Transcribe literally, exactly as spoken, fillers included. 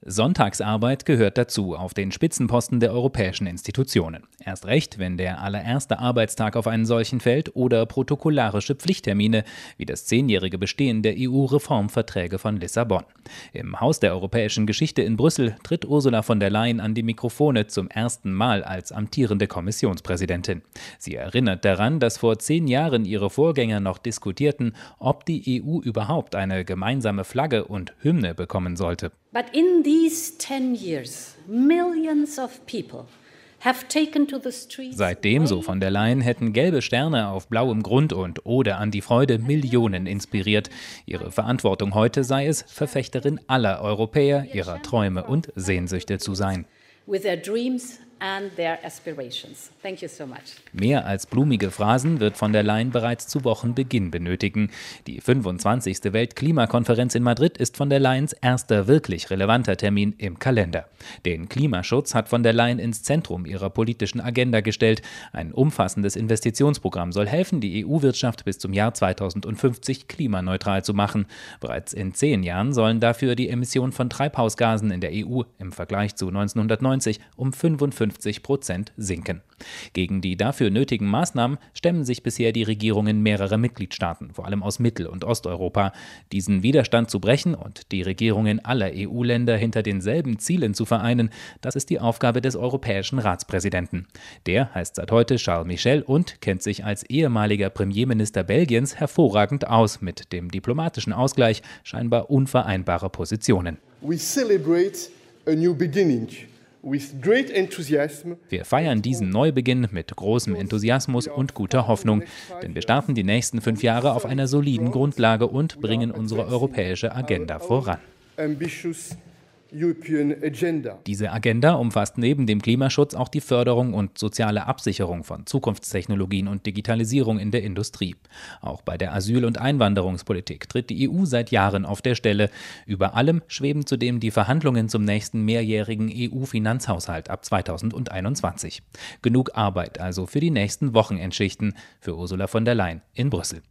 Sonntagsarbeit gehört dazu auf den Spitzenposten der europäischen Institutionen. Erst recht, wenn der allererste Arbeitstag auf einen solchen fällt oder protokollarische Pflichttermine wie das zehnjährige Bestehen der E U-Reformverträge von Lissabon. Im Haus der europäischen Geschichte in Brüssel tritt Ursula von der Leyen an die Mikrofone zum ersten Mal als amtierende Kommissionspräsidentin. Sie erinnert daran, dass vor zehn Jahren ihre Vorgänger noch diskutierten, ob die E U überhaupt eine gemeinsame Flagge und Hymne bekommen sollte. But in these ten years, millions of people have taken to the streets. Seitdem, so von der Leyen, hätten gelbe Sterne auf blauem Grund und Ode an die Freude Millionen inspiriert. Ihre Verantwortung heute sei es, Verfechterin aller Europäer, ihrer Träume und Sehnsüchte zu sein. With their dreams and their aspirations. Thank you so much. Mehr als blumige Phrasen wird von der Leyen bereits zu Wochenbeginn benötigen. Die fünfundzwanzigste Weltklimakonferenz in Madrid ist von der Leyens erster wirklich relevanter Termin im Kalender. Den Klimaschutz hat von der Leyen ins Zentrum ihrer politischen Agenda gestellt. Ein umfassendes Investitionsprogramm soll helfen, die E U-Wirtschaft bis zum Jahr zweitausendfünfzig klimaneutral zu machen. Bereits in zehn Jahren sollen dafür die Emissionen von Treibhausgasen in der E U im Vergleich zu neunzehnhundertneunzig um fünfundfünfzig Prozent sinken. Gegen die dafür nötigen Maßnahmen stemmen sich bisher die Regierungen mehrerer Mitgliedstaaten, vor allem aus Mittel- und Osteuropa. Diesen Widerstand zu brechen und die Regierungen aller E U-Länder hinter denselben Zielen zu vereinen, das ist die Aufgabe des Europäischen Ratspräsidenten. Der heißt seit heute Charles Michel und kennt sich als ehemaliger Premierminister Belgiens hervorragend aus mit dem diplomatischen Ausgleich scheinbar unvereinbarer Positionen. We celebrate a new beginning. Wir feiern diesen Neubeginn mit großem Enthusiasmus und guter Hoffnung, denn wir starten die nächsten fünf Jahre auf einer soliden Grundlage und bringen unsere europäische Agenda voran. Diese Agenda umfasst neben dem Klimaschutz auch die Förderung und soziale Absicherung von Zukunftstechnologien und Digitalisierung in der Industrie. Auch bei der Asyl- und Einwanderungspolitik tritt die E U seit Jahren auf der Stelle. Über allem schweben zudem die Verhandlungen zum nächsten mehrjährigen E U-Finanzhaushalt ab zweitausendeinundzwanzig. Genug Arbeit also für die nächsten Wochenendschichten für Ursula von der Leyen in Brüssel.